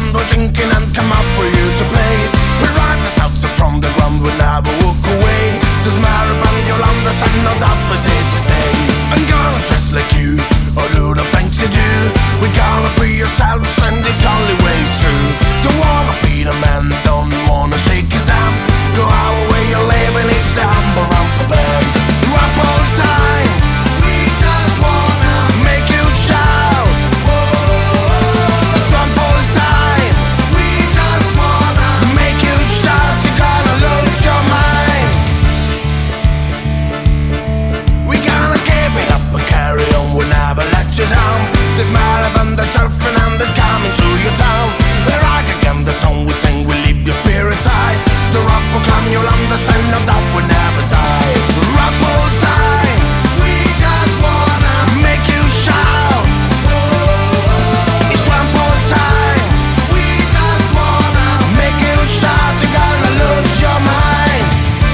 fun, we're drinking and come up for you to play. We ride the south from the ground, we'll never walk away. Doesn't matter, man, you'll understand, no doubt was here to stay. I'm gonna dress like you, or do the things you do. We're gonna be yourselves, and it's only ways true. Don't wanna be the man, don't wanna shake his hand. Go our way, you're living it's a humble rump band. Rap all time, we just wanna make you shout. Swamp all time, we just wanna make you shout. You're gonna lose your mind. We gonna give it up and carry on, we'll never let you down. There's mad and the turfing and there's coming to your town. We're rock again, the song we sing, we leave your spirits high. The rock will come, you'll understand, no doubt we'll never die. Rock all time, we just wanna make you shout. It's swamp all time, we just wanna make you shout. You're gonna lose your mind.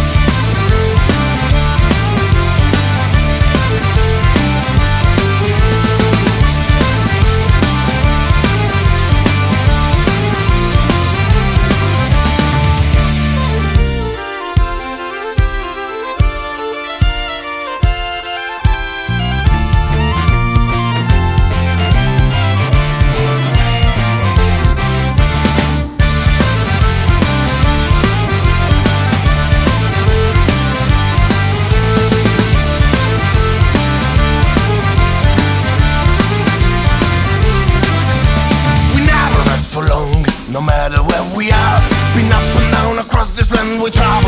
We never rest for long, no matter where we are. Been up and down across this land we travel.